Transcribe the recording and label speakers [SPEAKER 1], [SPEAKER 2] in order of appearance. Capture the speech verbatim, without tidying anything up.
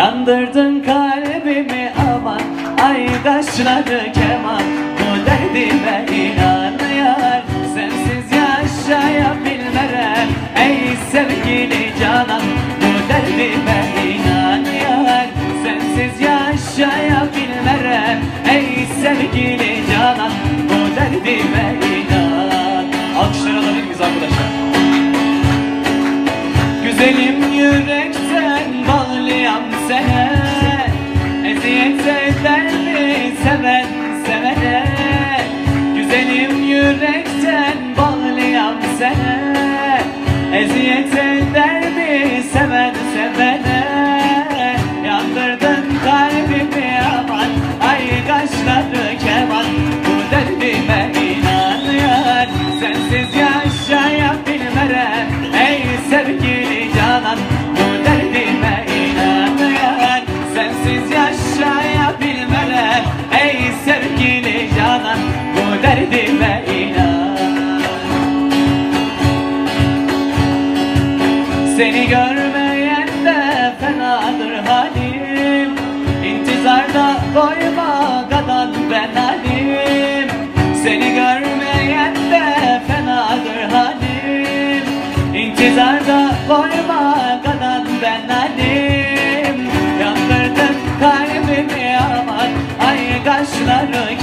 [SPEAKER 1] Yandırdın kalbimi aman, ay kaşları keman. Bu derdime inan yar, sensiz yaşayabilmerem ey sevgili canan. Bu derdime inan yar, sensiz yaşayabilmerem ey sevgili canan. Bu derdime inan. Alkışlar alabilir miyiz arkadaşlar? Güzelim yürekten bağlıyam sana, eziyet eder mi seven sevene? Güzelim yürekten bağlıyam sana, eziyet eder mi seven sevene? Yandırdın kalbimi aman, ay kaşları keman. Bu derdime inan yar, sensiz yaşayabilmerem ey sevgili canan. Bu derdime inan yar, sensiz yaşayabilmerem ey sevgili canan. Bu derdime inan. Seni görmeyen de fenadır halim, İntizarda doymadan ben halim. Seni görmeyen de fenadır halim, İntizarda doymadan ben halim. Yandırdın kalbimi aman, ay kaşları